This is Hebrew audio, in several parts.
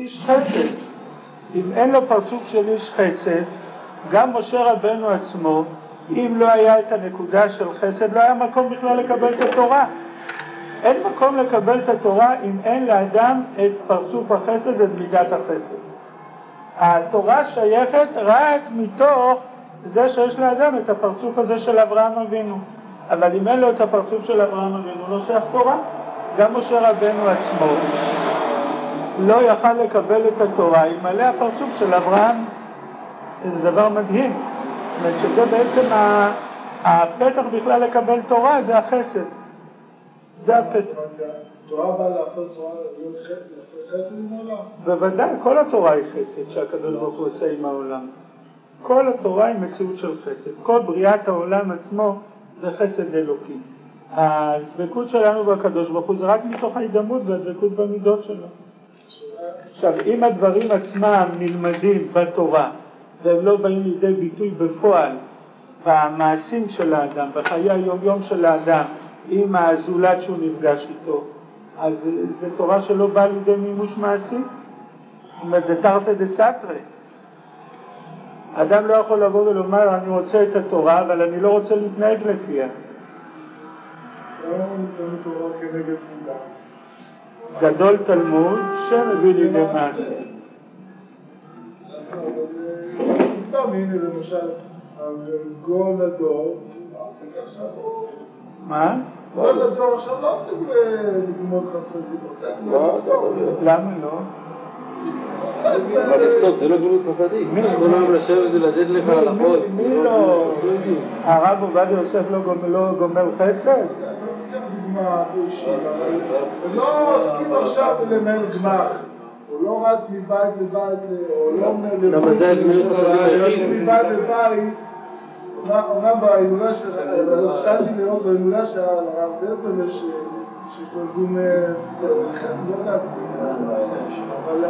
איש חסד. אם אין לו פרצוף של איש חסד, גם משה רבנו עצמו, אם לא היה את הנקודה של חסד, לא היה מקום בכלל לקבל את התורה. אין מקום לקבל את התורה אם אין לאדם את פרצוף החסד ואת מידת החסד. התורה שייכת רק מתוך זה שיש לאדם את הפרצוף הזה של אברהם אבינו. אבל אם אין לו את הפרצוף של אברהם אבינו, לא שייך תורה. גם משה רבנו עצמו לא יכל לקבל את התורה אלמלא הפרצוף של אברהם. זה דבר מדהים. זאת אומרת שזה בעצם הפתח בכלל לקבל תורה, זה החסד. זה הפתח. תורה באה לעשות תורה, להיות חסד עם העולם? בוודאי, כל התורה היא חסד שהקדוש ברוך הוא עושה עם העולם. כל התורה היא מציאות של חסד. כל בריאת העולם עצמו זה חסד אלוקי. הדבקות שלנו בקדוש ברוך הוא זה רק מתוך ההידמות והדבקות במידות שלו. עכשיו, אם הדברים עצמם נלמדים בתורה, והם לא באים לידי ביטוי בפועל, במעשים של האדם, בחיי היום-יום של האדם, עם הזולת שהוא נפגש איתו, אז זה תורה שלא באה לידי מימוש מעשי. זאת אומרת, זה תרתי דסתרי. אדם לא יכול לבוא ולומר, אני רוצה את התורה, אבל אני לא רוצה להתנהג לפיה. לא ניתן תורה כנגד חוקה. גדול תלמוד שמביא לידי מעשה. הנה למשל, גאון הדור, מה? גאון הדור עכשיו לא עושים לגמות חסדים. למה לא? אבל לפסוק, זה לא גמילות חסדים. כל היום לשבת ולתת לך הלכות. מי לא? הרב עובדיה יוסף לא גומר חסד? דוגמה אישית, אבל לא עוסקים עכשיו לנהל גמח. הוא לא רץ מבית לבית, למה זה הגמילות חסדים היחיד? מבית לבית, אומנם בהילולה של הסתנתי לראות בהילולה של הרב דרפל שתרגום לא יודעת, אבל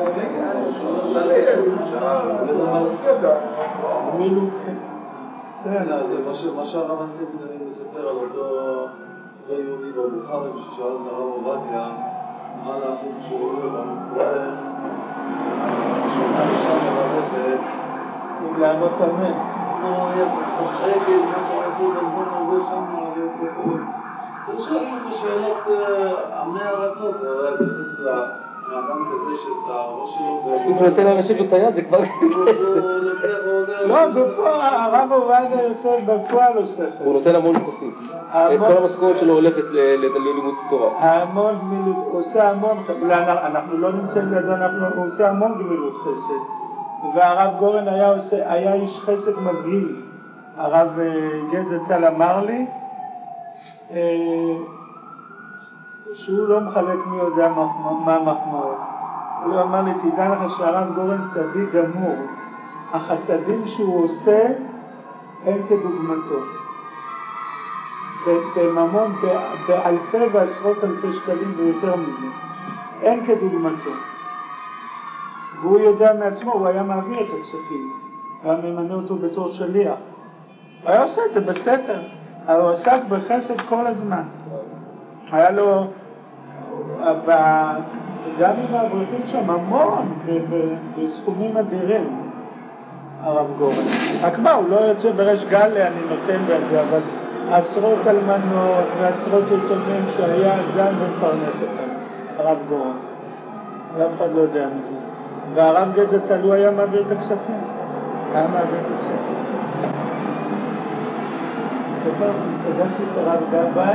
זה מה שהרב אנטי מספר על אותו יהודי בבוכרי ששאל את הרב עובדיה מה לעשות כשהוא רואה במקרא שומע לשם ללכת לענות אמן. הוא היה מפחד, מה אתה עושה בזמן הזה שם ושאלים אותו שאלות עמי ארצות, זה חסד לאדם כזה שצערו שלו אם הוא נותן לאנשים את היד זה כבר לא, בפועל, הרב עובדיה יוסף בפועל עושה חסד. הוא נותן המון כספים. כל המשכורת שלו הולכת ללימוד תורה. המון גמילות, הוא עושה המון, אנחנו לא נמצאים לידו, הוא עושה המון גמילות חסד. והרב גורן היה איש חסד מבהיל. הרב גד זצ"ל אמר לי שהוא לא מחלק מי יודע מה מחמאות. הוא אמר לי, תדע לך שהרב גורן צדיק גמור. החסדים שהוא עושה אין כדוגמתו. בממון, באלפי ועשרות אלפי שקלים ויותר מזה. אין כדוגמתו. והוא יודע מעצמו, הוא היה מעביר את הכספים. היה ממנה אותו בתור שליח. הוא היה עושה את זה בסתר. אבל הוא עסק בחסד כל הזמן. היה לו, גם עם האברכים שם, המון, בסכומים אדירים, הרב גורן. רק מה, הוא לא יוצא בריש גלי, אני נותן בזה, אבל עשרות אלמנות ועשרות יתומים שהיה זן ומפרנס אותם, הרב גורן. ואף אחד לא יודע מזה. והרב גד זצ"ל הוא היה מעביר את הכספים. היה מעביר את הכספים. פגשתי את הרב גבאי,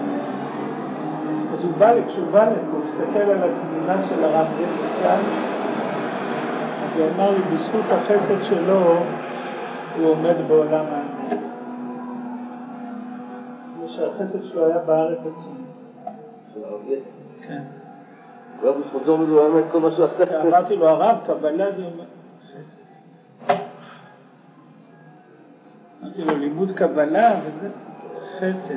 אז הוא בא לי, כשהוא בא לי, הוא מסתכל על התמונה של הרב גד זצ"ל, אז הוא אמר לי, בזכות החסד שלו, הוא עומד בעולם האמת. שהחסד שלו היה בארץ עצמו. של הרב גד? כן. הוא היה בזכות זו מדומה את כל מה שהוא עשה. אמרתי לו, הרב, קבלה זה חסד. אמרתי לו, לימוד קבלה וזה חסד.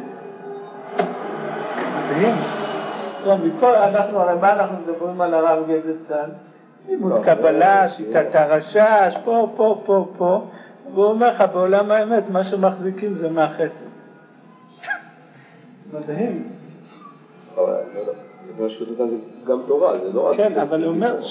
מדהים. טוב, מה אנחנו מדברים על הרב גד זצ"ל? לימוד קבלה, שיטת הרשש, פה. והוא אומר לך, בעולם האמת, מה שמחזיקים זה מהחסד. מדהים. מה שכתוב כאן זה גם תורה, זה לא רק... כן, אבל הוא אומר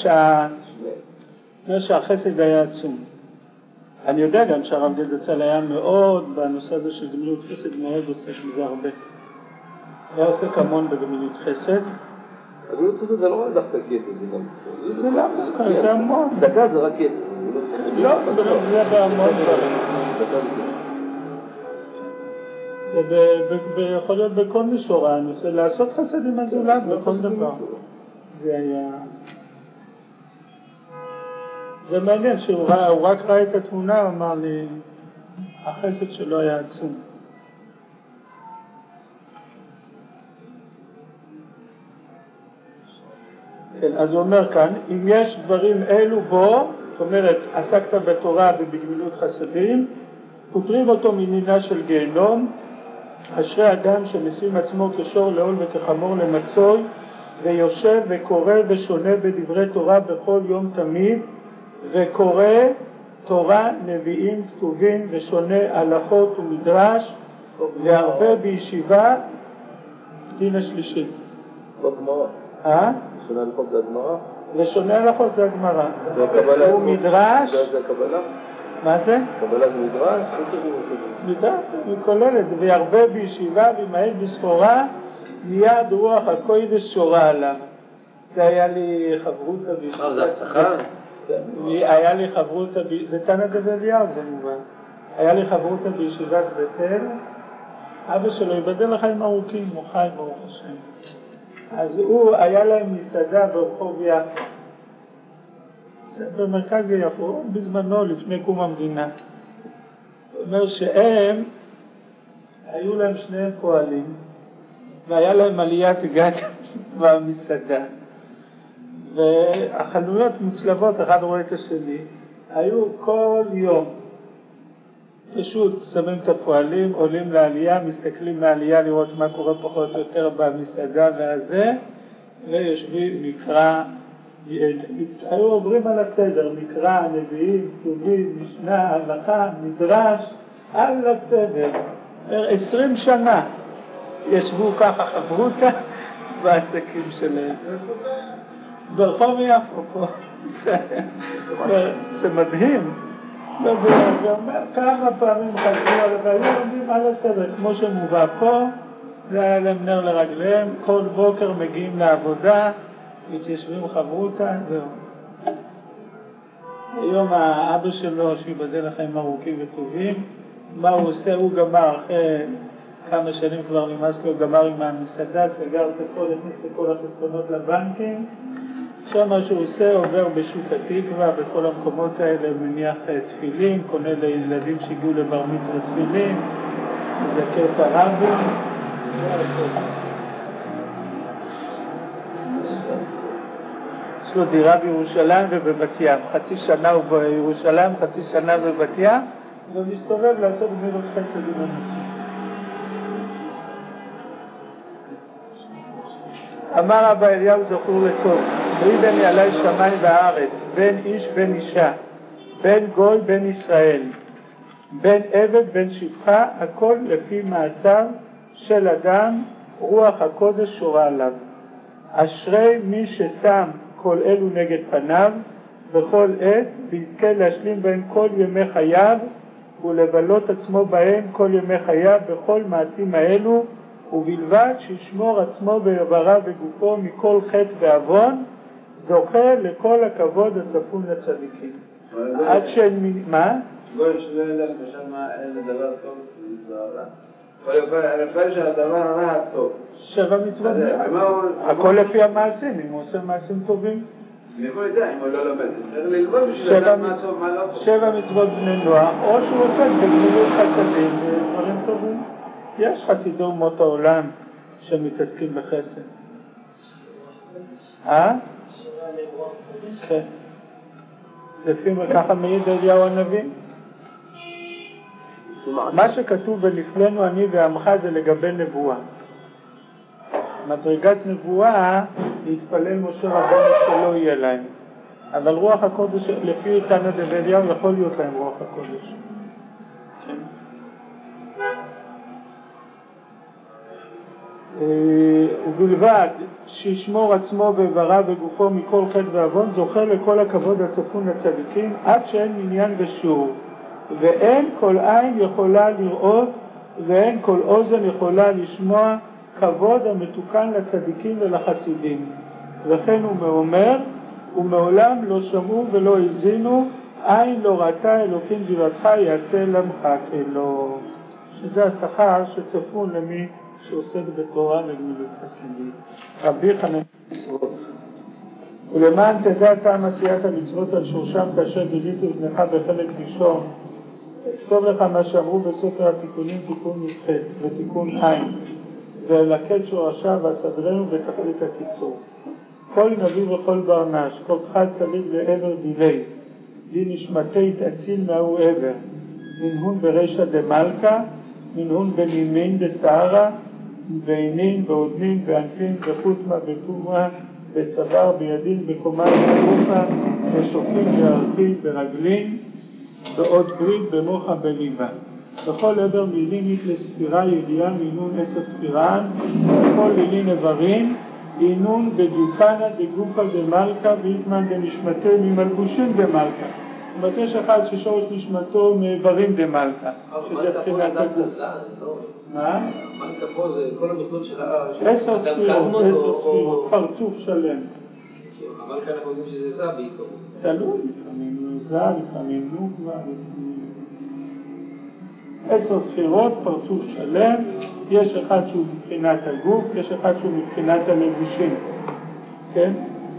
שהחסד היה עצום. אני יודע גם שהרב גדזצ"ל היה מאוד בנושא הזה של גמילות חסד, מאוד עוסק בזה הרבה. היה עוסק המון בגמילות חסד. גמילות חסד זה לא רק דווקא כסף, זה גם... זה לא, זה המון. צדקה זה רק כסף. לא, זה בהמון דברים. זה יכול להיות בכל מישור, לעשות חסד עם הזולת בכל דבר. זה היה... זה מעניין שהוא רק ראה את התמונה, הוא אמר לי, החסד שלו היה עצום. כן, אז הוא אומר כאן, אם יש דברים אלו בו, זאת אומרת, עסקת בתורה ובגמילות חסדים, פותרים אותו מנינה של גיהנום, אשרי אדם שמשים עצמו כשור לעול וכחמור למסוי, ויושב וקורא ושונה בדברי תורה בכל יום תמיד, וקורא תורה, נביאים, כתובים ושונה הלכות ומדרש, והרבה בישיבה, דין השלישי. בגמרא. ושונה הלכות זה הגמרא? ושונה הלכות זה הגמרא. הוא מדרש. זה הקבלה? מה זה? קבלה זה מדרש? מדרש, הוא כולל את זה. והרבה בישיבה ומהל בסחורה, מיד רוח הקודש שורה עליו. זה היה לי חברותא בישיבה. זה הבטחה? היה לי חברותא, זה תנא דבי אליהו, זה מובן. היה לי חברותא בישיבת בית אל, אבא שלו ייבדל לחיים ארוכים, הוא חי ברוך השם. אז הוא, היה להם מסעדה ברחוב יפו, במרכז יפו, בזמנו לפני קום המדינה. הוא אומר שהם, היו להם שניהם פועלים, והיה להם עליית גג במסעדה. והחנויות מוצלבות, אחד רואה את השני, היו כל יום. פשוט שמים את הפועלים, עולים לעלייה, מסתכלים מהעלייה לראות מה קורה פחות או יותר במסעדה והזה, ויושבים מקרא, היו עוברים על הסדר, מקרא, נביאים, כתובים, משנה, הלכה, מדרש, על הסדר. 20 שנה ישבו ככה חברותא בעסקים שלהם. ברחוב יפו פה. זה מדהים. ואומר כמה פעמים חזרו עליו, והיו עומדים על הסדר, כמו שמובא פה, זה היה להם נר לרגליהם, כל בוקר מגיעים לעבודה, מתיישבים חברותא, זהו. היום האבא שלו, שיבדל לחיים ארוכים וטובים, מה הוא עושה? הוא גמר, אחרי כמה שנים כבר נמאס לו, גמר עם המסעדה, סגר את הכל, הכניס את כל החסכונות לבנקים, עכשיו מה שהוא עושה, עובר בשוק התקווה, בכל המקומות האלה, מניח תפילין, קונה לילדים שהגיעו לבר מצווה תפילין, מזכה את הרבים. יש לו דירה בירושלים ובבת ים, חצי שנה הוא בירושלים, חצי שנה בבת ים, ומסתובב לעשות גמילות חסד עם אנשים. אמר אבא אליהו זכור לטוב, וידן לי עלי שמיים וארץ, בין איש בין אישה, בין גוי בין ישראל, בין עבד בין שפחה, הכל לפי מעשיו של אדם, רוח הקודש שורה עליו. אשרי מי ששם כל אלו נגד פניו בכל עת, ויזכה להשלים בהם כל ימי חייו, ולבלות עצמו בהם כל ימי חייו בכל מעשים האלו, ובלבד שישמור עצמו ויברא בגופו מכל חטא ועוון, זוכה לכל הכבוד הצפון לצדיקים. עד שאין... מה? גוי שלא יודע למשל מה איזה דבר טוב זה לפעמים שהדבר הרע טוב. 7 מצוות. הכל לפי המעשים, אם הוא עושה מעשים טובים. מאיפה יודע אם הוא לא לומד? צריך ללמוד בשביל לדעת מה טוב מה לא טוב. 7 מצוות בני נוח, או שהוא עושה בגמילות חסדים ודברים טובים. יש חסידי אומות העולם שמתעסקים בחסד. כן. לפי ככה מעיד אליהו הנביא. מה שכתוב בנפלנו אני ועמך זה לגבי נבואה. מדרגת נבואה להתפלל משה רבנו שלא יהיה להם. אבל רוח הקודש, לפי תנא דבי אליהו, יכול להיות להם רוח הקודש. ובלבד שישמור עצמו ואיבריו וגופו מכל חטא ועוון, זוכה לכל הכבוד הצפון לצדיקים עד שאין מניין ושיעור, ואין כל עין יכולה לראות ואין כל אוזן יכולה לשמוע כבוד המתוקן לצדיקים ולחסידים. וכן הוא אומר, ומעולם לא שמעו ולא הזינו, עין לא ראתה אלוקים דירתך יעשה למך כלו. שזה השכר שצפון למי שעוסק בתורה לגמילות חסידים. רבי חנן מצוות. ולמען תדע טעם עשיית המצוות על שורשם כאשר גיליתי לבנך בחלק ראשון, כתוב לך מה שאמרו בספר התיקונים תיקון י"ח ותיקון עין, ולקט שורשיו ואסדרנו בתכלית הקיצור. כל נביא וכל ברנש, כל חד צליג לעבר דילי, די נשמתי תאציל מהו עבר, מנהון ברישא דמלכה, מנהון בנימין דסערה, בעינין, בעודנין, בענפין, בחוטמה, בטומאה, בצוואר, בידין, בקומה, בגופה, בשוקים, בערכין, ברגלין, בעוד ברית, במוחה, בליבה. בכל עבר מילינית לספירה ידיעה מינון עשר ספירן, בכל לילין איברין, אינון בדיוקנה דגופה דמלכה ויתמן דנשמתי ממלבושים דמלכה. יש אחד ששורש נשמתו מאיברים דמלכה, שזה בחינת הגוף. מה? מלכה פה זה כל המכלול של 10 ספירות, פרצוף שלם. המלכה אנחנו יודעים שזה זה בעיקרו. תלוי, לפעמים זה, לפעמים נוגבה, 10 ספירות, פרצוף שלם, יש אחד שהוא מבחינת הגוף, יש אחד שהוא מבחינת הלבושים, כן?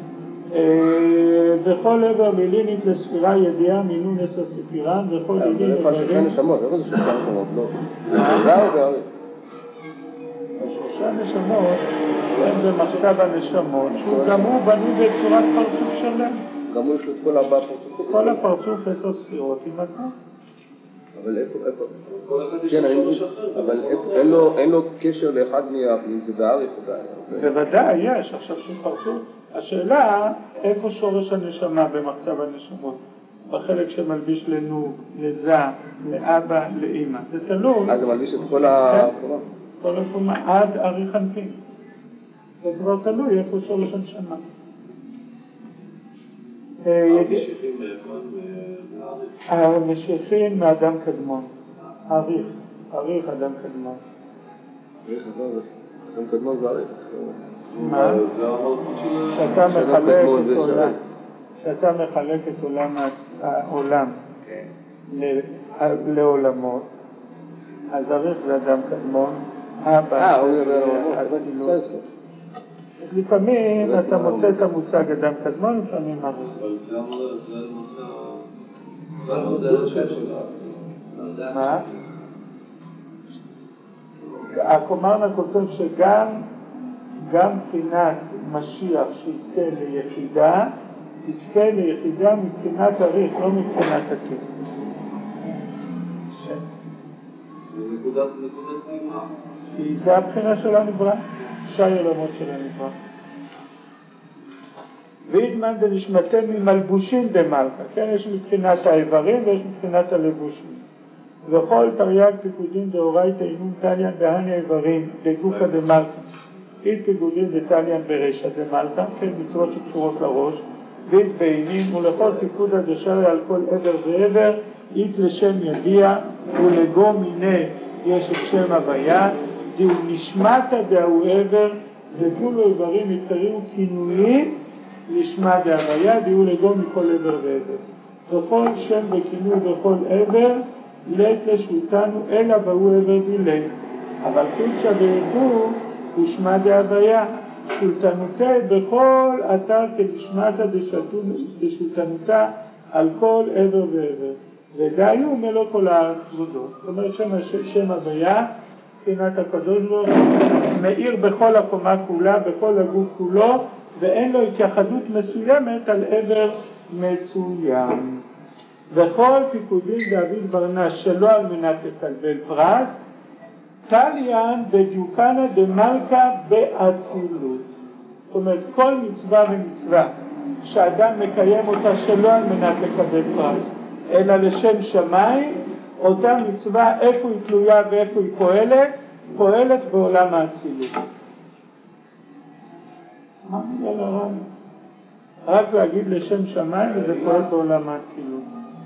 בכל עבר מילינית לספירה ידיעה מינון 10 ספירן, בכל לילין איפה השלושה נשמות? איפה זה שלושה נשמות? לא. זה או בעריך? השלושה נשמות הם במחצב הנשמות, שהוא גם הוא בנוי בצורת פרצוף שלם. גם הוא יש לו את כל 4 פרצופים? כל הפרצוף 10 ספירות עם הכל. אבל איפה? כל אחד יש לו שורש אחר. אבל אין לו קשר לאחד אם זה בעריך או בעריך. בוודאי, יש. עכשיו שפרצוף. השאלה, איפה שורש הנשמה במחצב הנשמות? בחלק שמלביש לנו, לזה, לאבא, לאמא. זה תלוי. אז זה מלביש את כל הקומה? כל הקומה, עד אריך אנפין. זה כבר תלוי איפה שורש הנשמה. המשיכים מאיפן מאריך. המשיכים מאדם קדמון. אריך אדם קדמון. אדם קדמון ועריך. מה? זה המלכות של... שאתה מחלק את העולם לעולמות, אז אריך זה אדם קדמון, אבא לפעמים אתה מוצא את המושג אדם קדמון, לפעמים אריך. אבל זה נושא... זה המודל שלו. מה? הקומרנה כותב שגם מבחינת משיח שיזכה ליחידה, יזכה ליחידה מבחינת אריך, לא מבחינת הקר. זה נקודת נעימה. כי זה הבחינה של הנברא, שי עולמות של הנברא. וידמן דנשמתי ממלבושים דמלכה, כן, יש מבחינת האיברים ויש מבחינת הלבושים. וכל תרי"ג פיקודין דאורייתא אינון תליין בהני איברים דגופא דמלכה. אית פיגודין דתליין ברישא דמלכה, כן, מצוות שקשורות לראש, ואית בעינין, ולכל פיקודא דשרי על כל עבר ועבר, אית לשם ידיע, ולגו מיני יש את שם הוויה, דהו נשמתא דהו עבר, וכולו איברים יקראו כינויים, נשמע דהוויה, דהו לגו מכל עבר ועבר. וכל שם וכינוי בכל עבר, לית לשולטנו, אלא בהו עבר דילי. אבל קודשא וידעו, ושמע דהוויה, שולטנותה בכל אתר כנשמתא דשולטנותה על כל עבר ועבר. ודאיו מלוא כל הארץ כבודו. זאת אומרת שם הוויה, מבחינת הקדוש ברוך הוא, מאיר בכל הקומה כולה, בכל הגוף כולו, ואין לו התייחדות מסוימת על עבר מסוים. וכל פיקודין דוד ברנש שלא על מנת לקבל פרס, תליין בדיוקנה דמלכה באצילות. זאת אומרת, כל מצווה ומצווה שאדם מקיים אותה שלא על מנת לקבל פרס, אלא לשם שמיים, אותה מצווה איפה היא תלויה ואיפה היא פועלת בעולם האצילות. מה מילה לרם? רק להגיד לשם שמיים וזה פועל בעולם האצילות.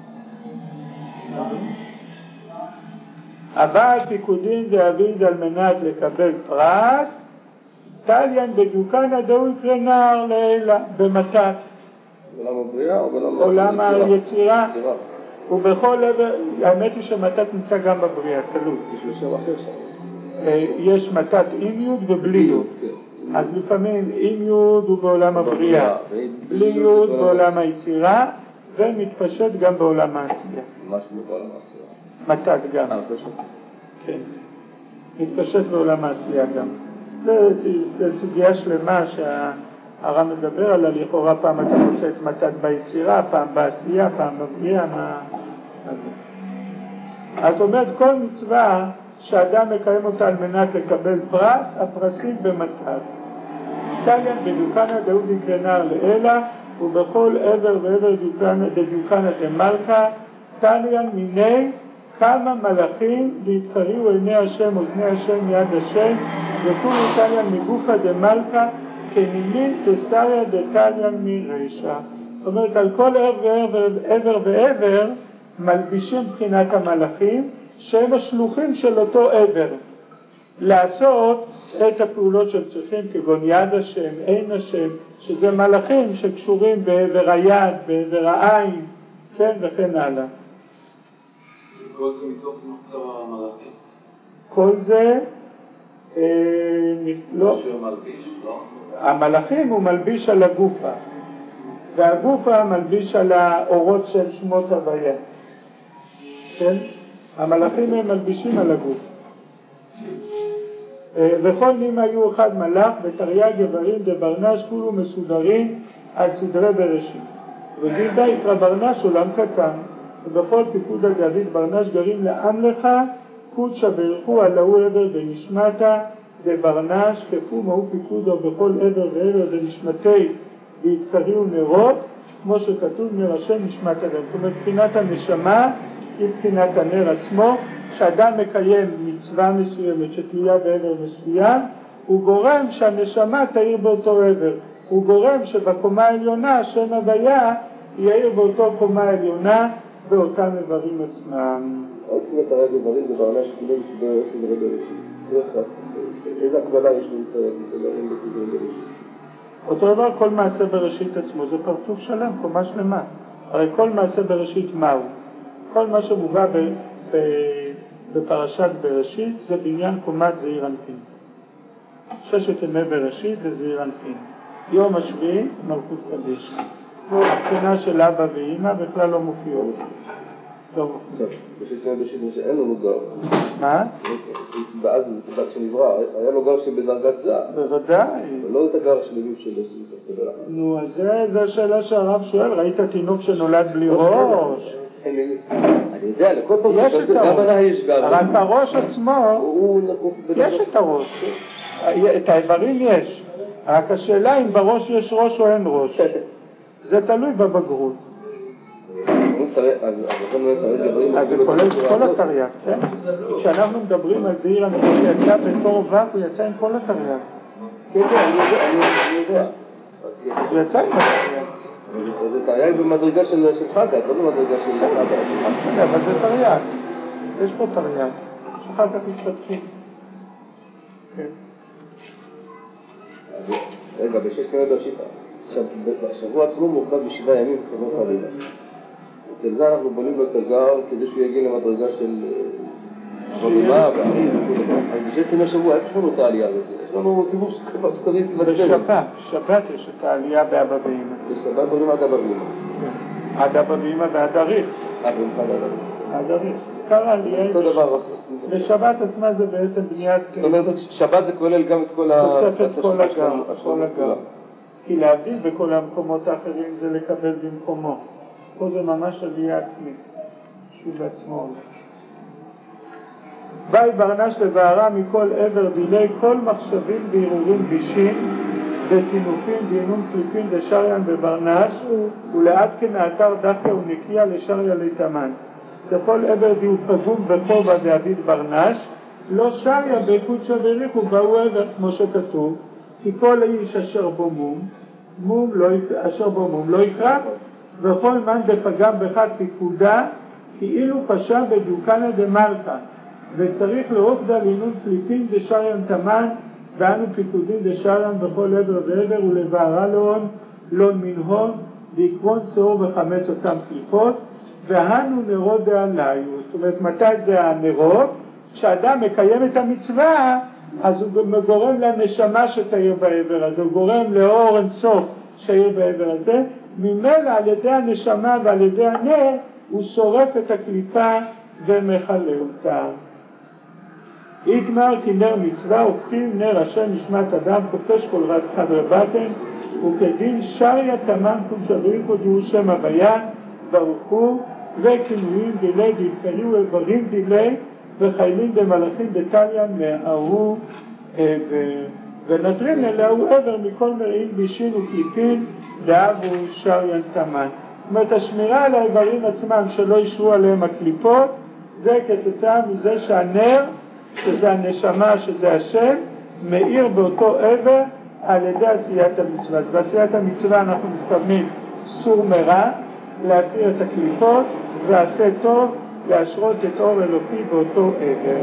אבל פיקודין דאביד על מנת לקבל פרס, תליין בדיוקן הדאו יקרא נער לעילה במתת. בעולם הבריאה או בעולם היצירה. ובכל עבר, האמת היא שמתת נמצא גם בבריאה, תלוי. יש לו שם אחר שם. יש מתת עם יוד ובלי יוד. אז לפעמים עם יוד הוא בעולם הבריאה, בלי יוד בעולם היצירה, ומתפשט גם בעולם העשייה. משהו בעולם העשייה. מתת גם. כן. מתפשט בעולם העשייה גם. זו סוגיה שלמה שהר"ם מדבר עליה, לכאורה פעם אתה מוצא את מתת ביצירה, פעם בעשייה, פעם בבריאה, מה... את אומרת, כל מצווה שאדם מקיים אותה על מנת לקבל פרס, הפרסים במתת. תליין בדיוקנה דאוד יקרא נער לעילה, ובכל עבר ועבר דדיוקנה דמלכה, תליין מיני כמה מלאכים להתקריאו עיני השם ובני השם מיד השם, וכולו תליין מגופה דמלכה, כנימין תסריה דתליין מרישה. זאת אומרת, על כל עבר ועבר מלבישים בחינת המלאכים, שהם השלוחים של אותו עבר, לעשות את הפעולות שהם צריכים, כגון יד השם, עין השם, שזה מלאכים שקשורים בעבר היד, בעבר העין, כן, וכן הלאה. כל זה מתוך מחצב המלאכים? כל זה, לא. אשר מלביש, לא? המלאכים הוא מלביש על הגופה, והגופה מלביש על האורות של שמות הוויה. כן? המלאכים הם מלבישים על הגוף. וכל נים היו אחד מלאך ותרי"ג איברים דברנש כולו מסודרים על סדרי בראשית. וגילדה יקרא ברנש עולם קטן, ובכל פיקוד על דוד ברנש גרים לעם לך קודשא ברכו על ההוא עבר בנשמתה דברנש כפו מהו פיקודו בכל עבר ועבר דנשמתי והתקריאו נרות, כמו שכתוב נר השם נשמת אדם. זאת אומרת, בחינת הנשמה היא בחינת הנר עצמו. כשאדם מקיים מצווה מסוימת שתלויה בעבר מסוים, הוא גורם שהנשמה תאיר באותו עבר. הוא גורם שבקומה העליונה השם הוויה יאיר באותו קומה העליונה באותם איברים עצמם. עוד כמעט הרגע איברים זה ברנש כולו מסודר סדרי בראשית. איזה הקבלה יש להתארים בסדרי בראשית? אותו דבר כל מעשה בראשית עצמו זה פרצוף שלם, קומה שלמה. הרי כל מעשה בראשית מהו? כל מה שמובא בפרשת בראשית זה בעניין קומת זעיר אנפין. 6 ימי בראשית זה זעיר אנפין. יום השביעי מלכות קדישא. הבחינה של אבא ואמא בכלל לא מופיעות. לא מופיעות. בשביל ימי בראשית אין לנו גר. מה? ואז כשנברא היה לו גר שבדרגת זהב. בוודאי. ולא את הגר של ימים שלו שצריך לקבל אחר. נו, אז זו השאלה שהרב שואל, ראית תינוק שנולד בלי ראש? אני יודע, לכל פעם יש את הראש, גר. רק הראש עצמו, יש את הראש, את האיברים יש, רק השאלה אם בראש יש ראש או אין ראש, זה תלוי בבגרות. אז זה כולל כל התרי"ג, כן? כשאנחנו מדברים על זעיר אנפין שיצא בתור וק, הוא יצא עם כל התרי"ג. כן, אני יודע. הוא יצא עם התרי"ג. זה תרי"ג במדרגה של חגת, לא במדרגה של חגת. לא משנה, אבל זה תרי"ג. יש פה תרי"ג, שאחר כך מתפתחים. כן. רגע, ב6 ימי בראשית. עכשיו, השבוע עצמו מורכב ב7 ימים כזאת חלילה. אצל זה אנחנו בונים לו את הגר כדי שהוא יגיע למדרגה של חולימה אז ב6 ימי שבוע, איפה יש לנו את העלייה הזאת? יש לנו סיבוב שכבר מסתובבים סביבת בשבת, בשבת יש את העלייה באבא ואמא. בשבת עולים עד אבא ואמא. עד אבא ואמא ועד אריך. עד אריך. עיקר העלייה אותו דבר עושים. בשבת עצמה זה בעצם בניית... זאת אומרת, שבת זה כולל גם את כל תוספת כל הגר. כי להבדיל בכל המקומות האחרים זה לקבל במקומו. פה זה ממש עלייה עצמית, שהוא בעצמו. באי ברנש לבערה מכל עבר דילי, כל מחשבים בעירורים בישים, דתינופים, דינום קליפים, דשריין בברנש, ולעד כן האתר דווקא ונקיה לשריה להתאמן. לכל עבר דיו פגום בחובה דאביד ברנש, לא שריה בקודשא בריך ובאו עבר, כמו שכתוב, כי כל איש אשר בו מום לא יקרא, וכל מן דפגם בך פיקודה, כאילו פשע בדיוקנה דמלכה, וצריך לעובדה לינון פליטים דשריין תמן, ואנו פיקודים דשריין בכל עבר ועבר, ולבערה להון, לון מנהון, ועקרון צהור וחמץ אותם קליפות, והנו נרות דעליו. זאת אומרת, מתי זה הנרות? כשאדם מקיים את המצווה, אז הוא גורם לנשמה שתאיר בעבר הזה, הוא גורם לאור אינסוף שיאיר בעבר הזה, ממילא על ידי הנשמה ועל ידי הנר, הוא שורף את הקליפה ומחלה אותה. יתמר כי נר מצווה הופכים נר השם נשמת אדם כופש כל חדרי בטן, וכדין שריה תמם כל שבריך ודיהו שם הוויה ברוך הוא, וכינויים דילי דלפלו איברים דילי וחיילים במלאכים בטליה מהאהו ונטרין אליהו עבר מכל מרעים בישין וקליפין דאבו שריין תמן. זאת אומרת, השמירה על האיברים עצמם שלא ישרו עליהם הקליפות, זה כתוצאה מזה שהנר, שזה הנשמה, שזה השם, מאיר באותו עבר על ידי עשיית המצווה. אז בעשיית המצווה אנחנו מתכוונים סור מרע, להסיר את הקליפות, ועשה טוב, להשרות את אור אלוקי באותו עבר.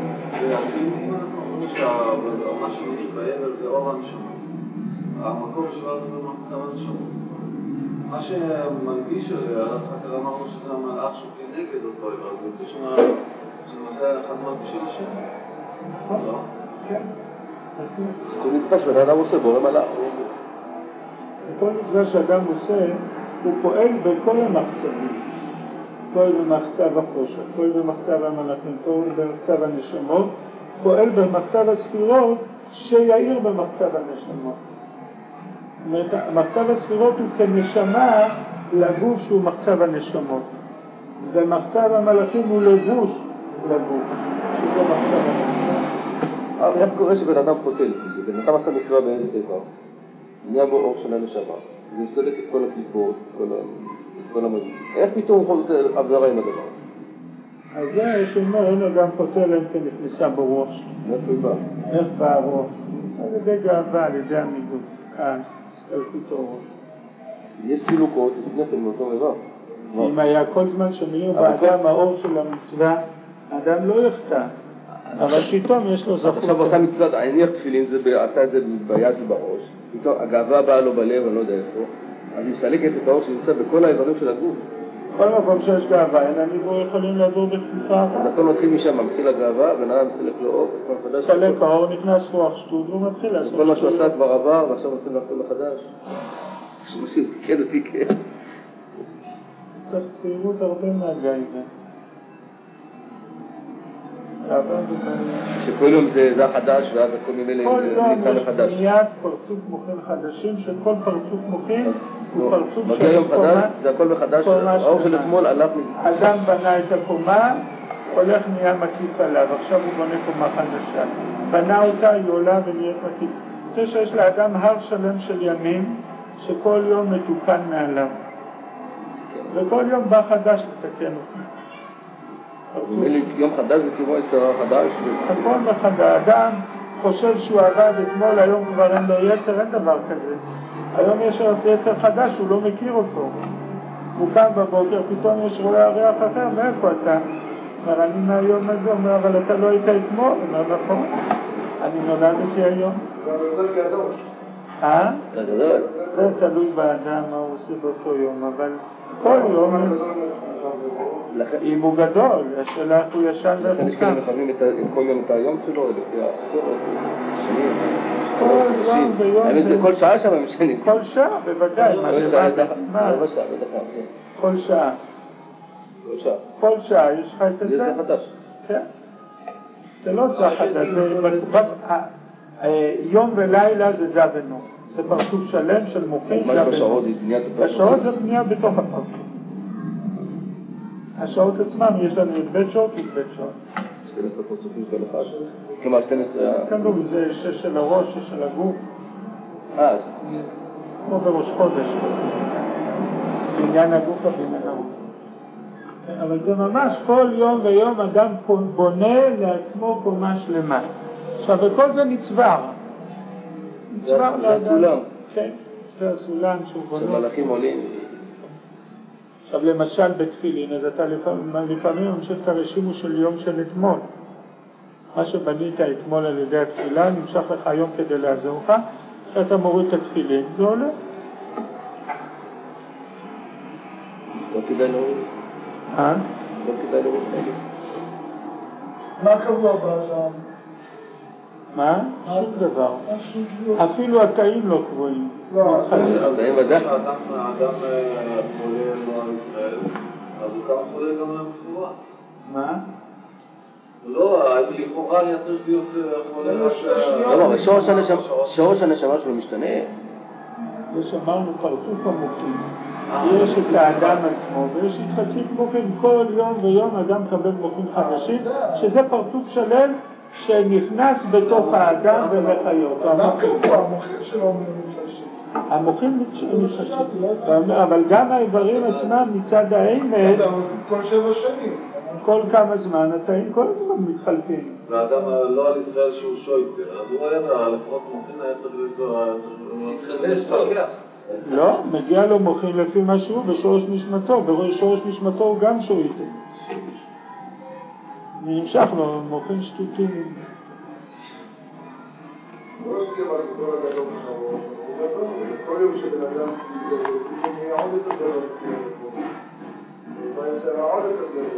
אם אנחנו אומרים שמה שמאיר בעבר זה אור הנשמה, המקום שלנו זה במחצב הנשמה. מה שמלביש עליה, אחר אמרנו שזה המלאך שהוא כנגד אותו עבר, אז זה שלמעשה אחד מלביש על השם. לא? כן. אז כל מצווה שבן אדם עושה בורא מלאך. כל מצווה שאדם עושה, הוא פועל בכל המחצבים. פועל במחצב החושך, פועל במחצב המלאכים, פועל במחצב הנשמות, פועל במחצב הספירות שיעיר במחצב הנשמות. זאת אומרת, מחצב הספירות הוא כנשמה לגוף שהוא מחצב הנשמות. ומחצב המלאכים הוא לבוש לגוף, שזה מחצב הנשמות. איך קורה שבן אדם חוטא לפי זה? בן אדם עשה מצווה באיזה איבר, נהיה בו אור של הנשמה, זה מסלק את כל הקליפות, את כל המזיק. איך פתאום הוא עושה עבירה עם הדבר הזה? אז זה יש אומר, אין אדם חוטא להם כי נכנסה ברוח שלו. מאיפה היא באה? איך באה הרוח? על ידי גאווה, על ידי עמידות, כעס, הסתלקות הראש. יש סילוקות לפני כן מאותו איבר. אם היה כל זמן שמאיר באדם האור של המצווה, האדם לא יחטא. אבל פתאום יש לו זכות. עכשיו הוא עשה מצווה, הניח תפילין, עשה את זה ביד ובראש, פתאום הגאווה באה לו בלב, אני לא יודע איפה, אז היא מסלקת את האור שנמצא בכל האיברים של הגוף. כל מקום שיש גאווה, אין הניבור יכולים לעבור בתקופה. אז הכל מתחיל משם, מתחיל הגאווה, בן אדם מסלק לו אור, מסלק האור, נכנס רוח שטות, והוא מתחיל לעשות כל מה שהוא עשה כבר עבר, ועכשיו מתחיל להפתיע מחדש. משהו תיקן אותי כן. צריך תראות הרבה מהגאיבה. שכל יום זה החדש, ואז הכל ממילא נקרא מחדש. כל יום יש בניית פרצוף מוחין חדשים, שכל פרצוף מוחין הוא פרצוף מגיע יום חדש, זה הכל מחדש, האור של אתמול הלך. אדם בנה את הקומה, הולך נהיה מקיף עליו, עכשיו הוא בונה קומה חדשה. בנה אותה, היא עולה ונהיית מקיף. זה שיש לאדם הר שלם של ימים, שכל יום מתוקן מעליו. וכל יום בא חדש לתקן אותו. יום חדש זה כמו יצרה חדש. הכל מחדש, האדם חושב שהוא עבד אתמול, היום כבר אין לו יצר, אין דבר כזה. היום יש יצר חדש, הוא לא מכיר אותו. הוא קם בבוקר, פתאום יש רואה ריח אחר, מאיפה אתה? אומר, אני מהיום הזה, אומר, אבל אתה לא היית אתמול. אומר, נכון, אני נולדתי היום. זה יותר גדול. זה תלוי באדם, מה הוא עושה באותו יום, אבל כל יום, אם הוא גדול, השאלה איך הוא ישן ומוקם. לכן יש כאלה מכוונים כל יום את היום שלו, לפי הספורת, שנים. כל יום ויום. כל שעה שם הם שנים. כל שעה, בוודאי. כל שעה, כל שעה. כל שעה, יש לך את זה? זה חדש. כן. זה לא זה חדש, יום ולילה זה זה ונור. זה פרצוף שלם של מוחין. אז מה בשעות זה בניית הפרצוף? בשעות זה בנייה בתוך הפרצוף. השעות עצמם יש לנו את בית שעות ובית שעות. 12 פרצופים כל אחד. כלומר 12... כן, זה 6 של הראש, 6 של הגוף. כמו בראש חודש. בעניין הגוף ובעניין הרוח. אבל זה ממש כל יום ויום אדם בונה לעצמו קומה שלמה. עכשיו, וכל זה נצבר. זה הסולם. כן, זה הסולם שהוא בונה. שמלאכים עולים. עכשיו למשל בתפילין, אז אתה לפעמים ממשיך את הרשימו של יום של אתמול. מה שבנית אתמול על ידי התפילה נמשך לך היום כדי לעזור לך, כשאתה מוריד את התפילין זה עולה. לא כדאי להוריד. לא כדאי להוריד. מה קבוע שם? מה? שום דבר. אפילו התאים לא קבועים. לא, התאים ודאי. האדם חולה לעם ישראל, אז הוא כמה חולה גם למחורה. מה? לא, לכאורה היה צריך להיות חולה לא, אבל שורש הנשמה שלו משתנה. יש אמרנו פרצוף המוחים. יש את האדם עצמו ויש התחדשות מוחים. כל יום ויום האדם מקבל מוחים חדשים, שזה פרצוף שלם שנכנס בתוך האדם ולחיות. המוחים שלו מפלשים. המוחים מפלשים. אבל גם האיברים עצמם מצד האמת, כל 7 שנים. כל כמה זמן התאים כל הזמן מתחלקים. והאדם לא על ישראל שהוא שויטר, אז הוא היה לפחות מוחין היה צריך להסתגע. לא, מגיע לו מוחין לפי מה שהוא בשורש נשמתו, בשורש נשמתו הוא גם שויטר. נמשך לו מוחין שטותים. לא שתהיה בכל הגדול מחרור, כל יום שבן אדם יהיה עוד יותר גדול, הוא יעשה רע עוד יותר גדול.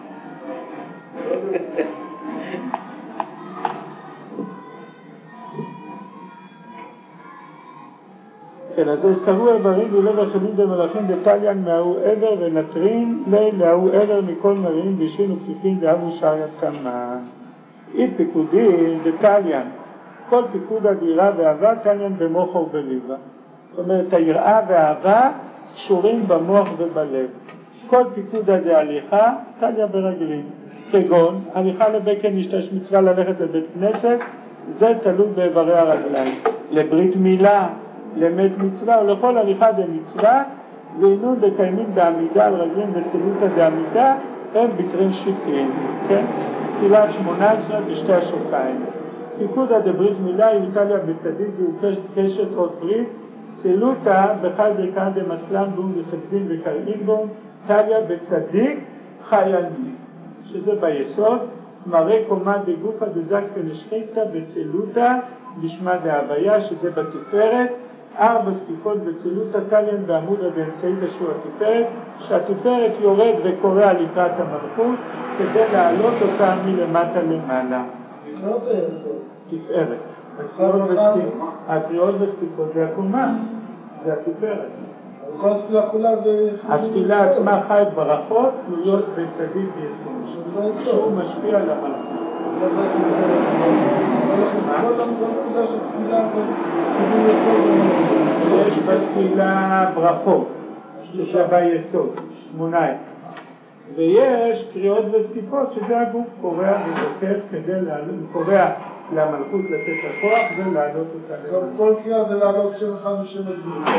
כן, אז קראו איברים ולב החמים במלאכים דתליין מההו עבר ונטרין להוא עבר מכל מראים בישין וכפיפין דאבו שריית כמה. אי פיקודין דתליין, כל פיקוד הדירה ואהבה תליין במוח ובליבה. זאת אומרת, היראה והאהבה קשורים במוח ובלב. כל פיקוד הדהליכה תליה ברגלים. כגון, הליכה לבקן יש מצווה ללכת לבית כנסת, זה תלוי באיברי הרגליים. לברית מילה, למת מצווה ולכל הליכה במצווה, ואינו דקיימים בעמידה על רגלים בצילותא דעמידה, הם בטרין שיטין. כן? תפילת 18 בשתי השוקיים. פיקודא דברית מילה היא תליה בצדיק והוא קשת עוד ברית, צילותא בחי דקה דמצלן בום וסקדין וקראים בום, תליה בצדיק חייני. שזה ביסוד, מראה קומה דגופה דזקתא לשחיתא בצילותא בשמה דהוויה, שזה בתפארת, 4 סקיפות בצילותא תליין בעמודא באמצעיתא שהוא התפארת, שהתפארת יורד וקורע לקראת המלכות כדי להעלות אותה מלמטה למעלה. תפארת. הקריאות וסקיפות זה הקומה, זה התפארת. כל התפילה כולה זה... התפילה עצמה חי ברכות תלויות בצדיק יסוד, שהוא משפיע על המלכות. יש בתפילה ברכות, שזה ביסוד, 18. ויש קריאות וסקיפות שזה הגוף קורע וזוקף כדי קורע למלכות לתת הכוח ולהעלות אותה. כל קריאה זה להעלות שם אחד ושם הגוף.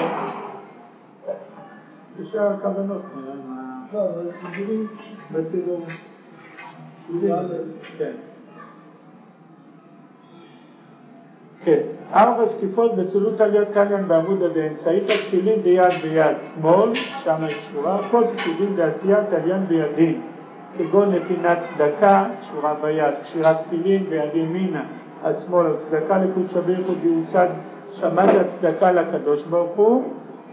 בשאר הכוונות, לא, זה סידורים. בסידור. כן. כן. 4 סקיפות בצילותא להיות תליין בעמודא באמצעיתא תפילין ביד שמאל, שם היא קשורה, כל פקודים בעשייה תליין בידין, כגון נתינת צדקה, קשורה ביד, קשירת תפילין ביד ימינה, על שמאל, הצדקה לקודשא בריך הוא דיוצד, שמעת הצדקה לקדוש ברוך הוא,